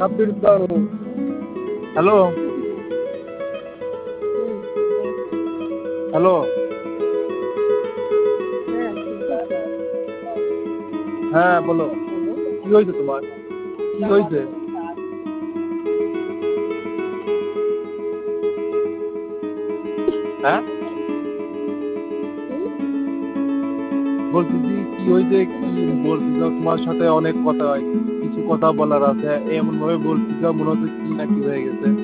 फिर करो। Hello, hmm, hello. হ্যাঁ, শুনতেছি। হ্যাঁ, বলো। বলো। কি হয়েছে তোমার? কি হয়েছে? হ্যাঁ? হুম, বলতেছি কি হয়েছে, কি বলতেছ? তোমার সাথে অনেক কথা, কিছু কথা বলার আছে। এমন ভাবে বলতেছ মনে হচ্ছে কি না কি হয়ে গেছে।